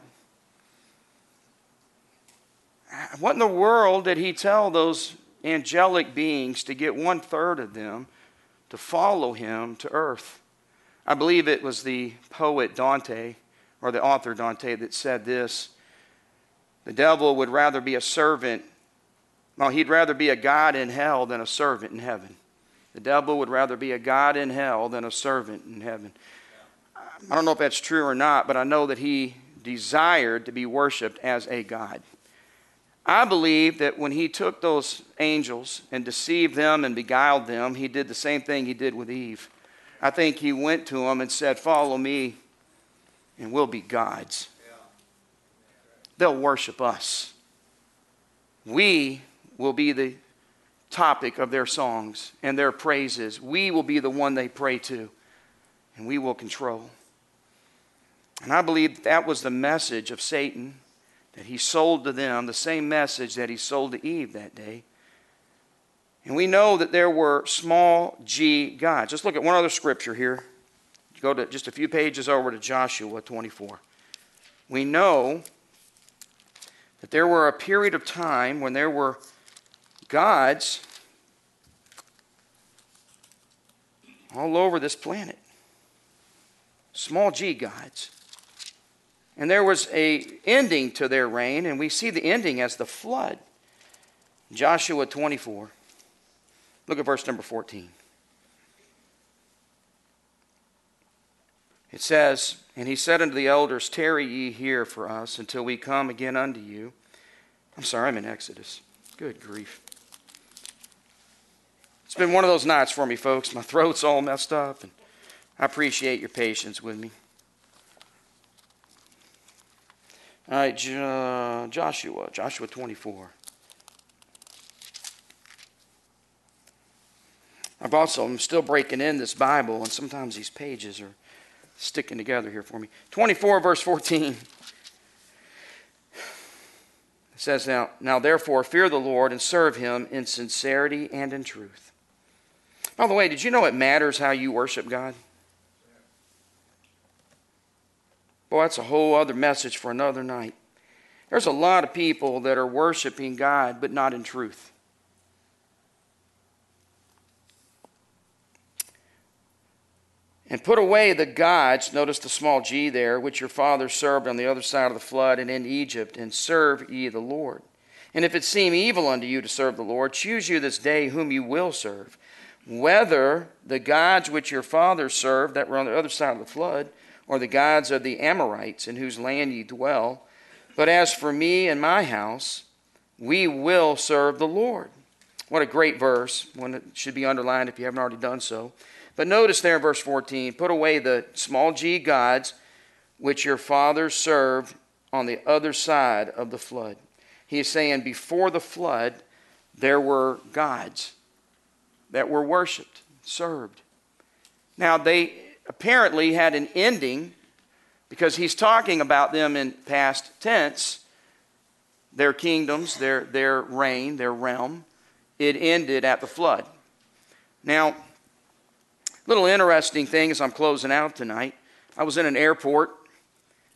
What in the world did he tell those angelic beings to get 1/3 of them to follow him to earth? I believe it was the poet Dante, or the author Dante, that said this: the devil would rather be a servant, well, he'd rather be a god in hell than a servant in heaven. The devil would rather be a god in hell than a servant in heaven. I don't know if that's true or not, but I know that he desired to be worshiped as a god. I believe that when he took those angels and deceived them and beguiled them, he did the same thing he did with Eve. I think he went to them and said, follow me and we'll be gods. They'll worship us. We will be the topic of their songs and their praises. We will be the one they pray to, and we will control. And I believe that was the message of Satan that he sold to them, the same message that he sold to Eve that day. And we know that there were small g gods. Just look at one other scripture here. Go to just a few pages over to Joshua 24. We know that there were a period of time when there were gods all over this planet. Small g gods. And there was an ending to their reign, and we see the ending as the flood. Joshua 24. Look at verse number 14. It says, "And he said unto the elders, tarry ye here for us until we come again unto you." I'm sorry, I'm in Exodus. Good grief. It's been one of those nights for me, folks. My throat's all messed up, and I appreciate your patience with me. All right, Joshua 24. I'm still breaking in this Bible, and sometimes these pages are sticking together here for me. 24, verse 14. It says, Now therefore fear the Lord and serve him in sincerity and in truth. By the way, did you know it matters how you worship God? Boy, that's a whole other message for another night. There's a lot of people that are worshiping God, but not in truth. And put away the gods, notice the small g there, which your fathers served on the other side of the flood and in Egypt, and serve ye the Lord. And if it seem evil unto you to serve the Lord, choose you this day whom you will serve, whether the gods which your fathers served that were on the other side of the flood, or the gods of the Amorites in whose land ye dwell. But as for me and my house, we will serve the Lord. What a great verse. One that should be underlined if you haven't already done so. But notice there in verse 14, put away the small g gods which your fathers served on the other side of the flood. He is saying before the flood, there were gods that were worshipped, served. Now they apparently had an ending because he's talking about them in past tense. Their kingdoms, their reign, their realm, it ended at the flood. Now, little interesting thing as I'm closing out tonight. I was in an airport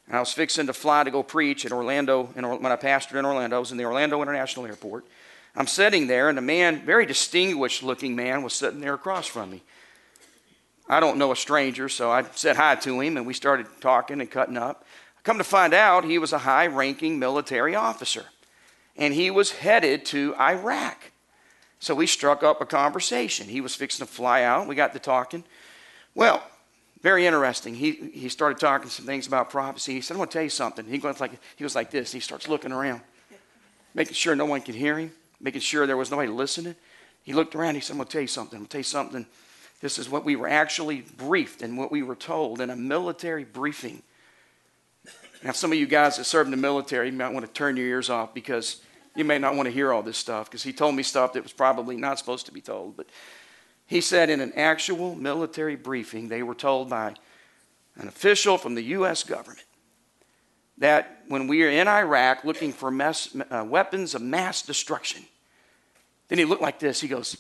And I was fixing to fly to go preach at Orlando. When I pastored in Orlando, I was in the Orlando International Airport. I'm sitting there, and a man, very distinguished-looking man, was sitting there across from me. I don't know a stranger, so I said hi to him, and we started talking and cutting up. Come to find out, he was a high-ranking military officer, and he was headed to Iraq. So we struck up a conversation. He was fixing to fly out. We got to talking. Well, very interesting. He started talking some things about prophecy. He said, "I'm going to tell you something." He was like this. He starts looking around, making sure no one could hear him, making sure there was nobody listening. He looked around. He said, "I'm going to tell you something. I'm going to tell you something. This is what we were actually briefed and what we were told in a military briefing." Now, some of you guys that serve in the military, you might want to turn your ears off because you may not want to hear all this stuff, because he told me stuff that was probably not supposed to be told. But he said in an actual military briefing, they were told by an official from the U.S. government that when we are in Iraq looking for weapons of mass destruction, then he looked like this. He goes,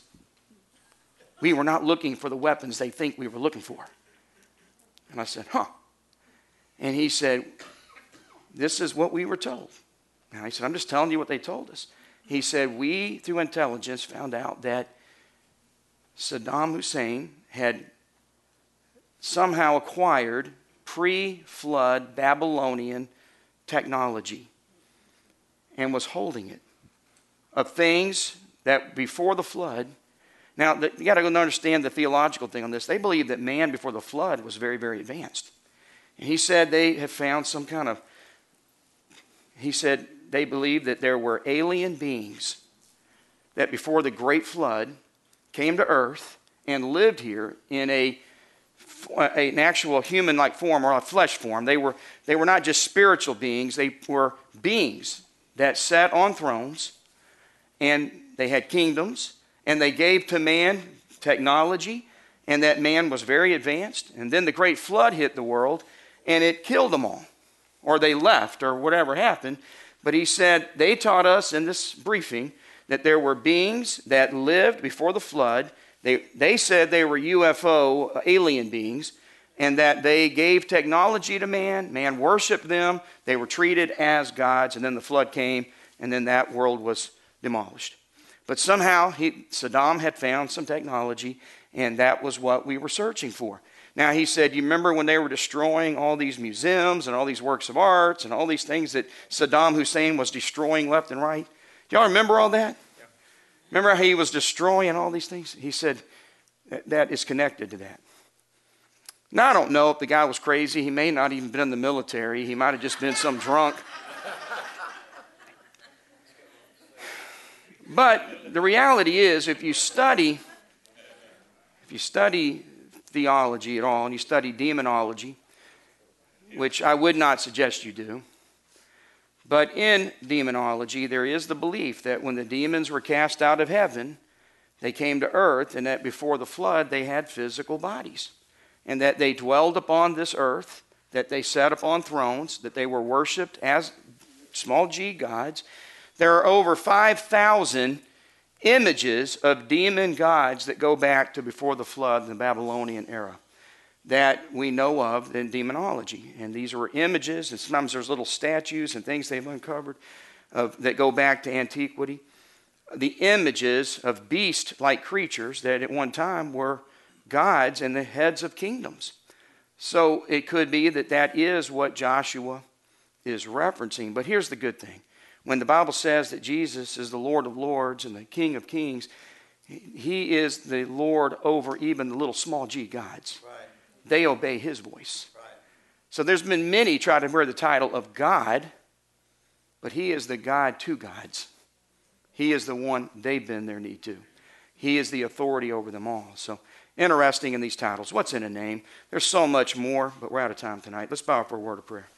"We were not looking for the weapons they think we were looking for." And I said, "Huh." And he said, "This is what we were told." And I said, "I'm just telling you what they told us." He said, "We, through intelligence, found out that Saddam Hussein had somehow acquired pre-flood Babylonian technology and was holding it of things that before the flood." Now, you got to understand the theological thing on this. They believed that man before the flood was very, very advanced. And he said they have found some kind of, he said they believed that there were alien beings that before the great flood came to earth and lived here in an actual human-like form or a flesh form. They were not just spiritual beings. They were beings that sat on thrones, and they had kingdoms, and they gave to man technology, and that man was very advanced. And then the great flood hit the world, and it killed them all, or they left, or whatever happened. But he said they taught us in this briefing that there were beings that lived before the flood. They said they were UFO alien beings, and that they gave technology to man. Man worshiped them. They were treated as gods, and then the flood came, and then that world was demolished. But somehow Saddam had found some technology, and that was what we were searching for. Now, he said, you remember when they were destroying all these museums and all these works of arts and all these things that Saddam Hussein was destroying left and right? Do y'all remember all that? Yeah. Remember how he was destroying all these things? He said that is connected to that. Now, I don't know if the guy was crazy. He may not even been in the military. He might have just been some drunk. But the reality is, if you study theology at all, and you study demonology, which I would not suggest you do, but in demonology, there is the belief that when the demons were cast out of heaven, they came to earth, and that before the flood, they had physical bodies, and that they dwelled upon this earth, that they sat upon thrones, that they were worshipped as small g gods. There are over 5,000 images of demon gods that go back to before the flood, the Babylonian era, that we know of in demonology. And these were images, and sometimes there's little statues and things they've uncovered that go back to antiquity. The images of beast-like creatures that at one time were gods and the heads of kingdoms. So it could be that that is what Joshua is referencing. But here's the good thing. When the Bible says that Jesus is the Lord of lords and the King of kings, he is the Lord over even the little small g gods. Right. They obey his voice. Right. So there's been many try to wear the title of God, but he is the God to gods. He is the one they bend their knee to. He is the authority over them all. So interesting in these titles. What's in a name? There's so much more, but we're out of time tonight. Let's bow for a word of prayer.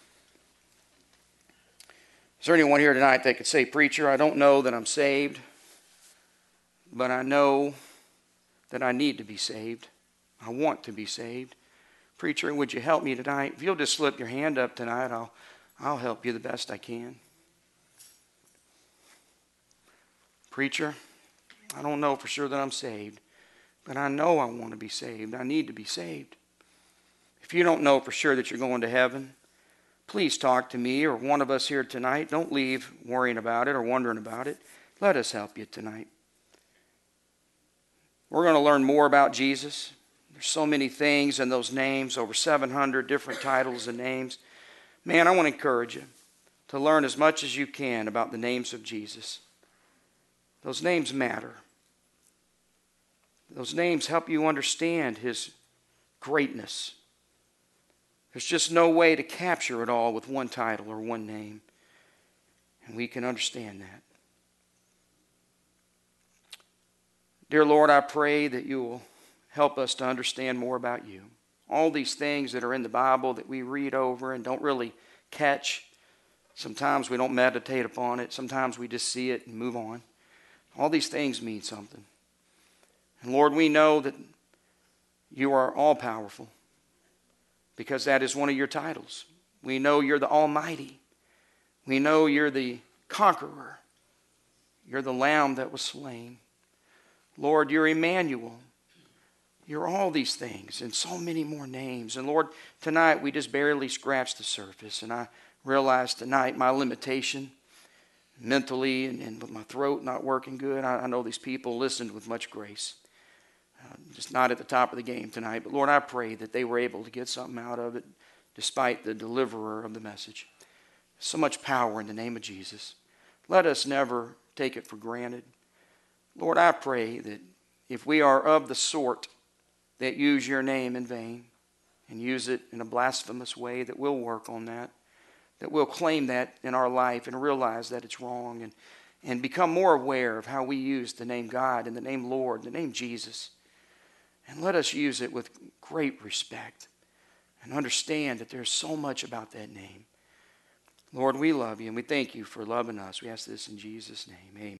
Is there anyone here tonight that could say, "Preacher, I don't know that I'm saved, but I know that I need to be saved. I want to be saved. Preacher, would you help me tonight?" If you'll just slip your hand up tonight, I'll help you the best I can. "Preacher, I don't know for sure that I'm saved, but I know I want to be saved. I need to be saved." If you don't know for sure that you're going to heaven, Please talk to me or one of us here tonight. Don't leave worrying about it or wondering about it. Let us help you tonight. We're going to learn more about Jesus. There's so many things in those names, over 700 different titles and names. Man, I want to encourage you to learn as much as you can about the names of Jesus. Those names matter. Those names help you understand his greatness. There's just no way to capture it all with one title or one name. And we can understand that. Dear Lord, I pray that you will help us to understand more about you. All these things that are in the Bible that we read over and don't really catch. Sometimes we don't meditate upon it. Sometimes we just see it and move on. All these things mean something. And Lord, we know that you are all-powerful because that is one of your titles. We know you're the Almighty. We know you're the Conqueror. You're the Lamb that was slain. Lord, you're Emmanuel. You're all these things and so many more names. And Lord, tonight we just barely scratched the surface. And I realize tonight my limitation mentally and with my throat not working good. I know these people listened with much grace. Just not at the top of the game tonight. But Lord, I pray that they were able to get something out of it despite the deliverer of the message. So much power in the name of Jesus. Let us never take it for granted. Lord, I pray that if we are of the sort that use your name in vain and use it in a blasphemous way, that we'll work on that we'll claim that in our life and realize that it's wrong and become more aware of how we use the name God and the name Lord, the name Jesus. And let us use it with great respect and understand that there's so much about that name. Lord, we love you and we thank you for loving us. We ask this in Jesus' name. Amen.